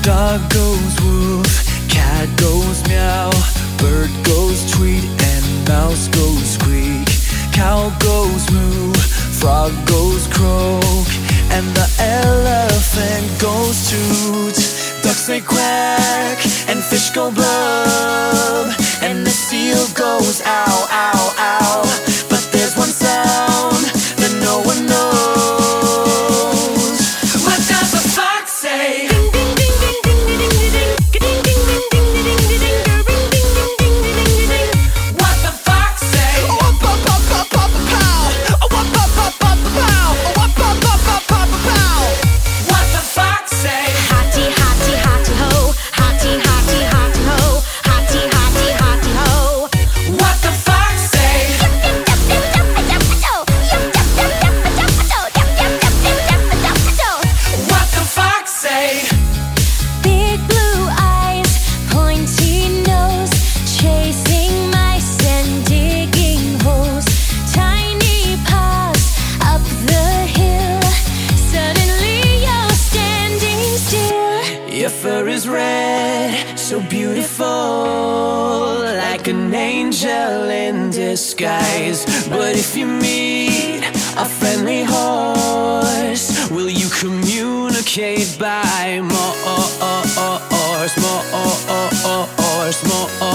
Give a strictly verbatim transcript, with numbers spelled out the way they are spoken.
Dog goes woof, cat goes meow, bird goes tweet, and mouse goes squeak. Cow goes moo, frog goes croak, and the elephant goes toot. Ducks they quack, and fish go blub, and the seal goes ow, ow, ow. But there's one sound that no one knows. What does a fox say? Your fur is red, so beautiful, like an angel in disguise. But if you meet a friendly horse, will you communicate by Morse, Morse, Morse?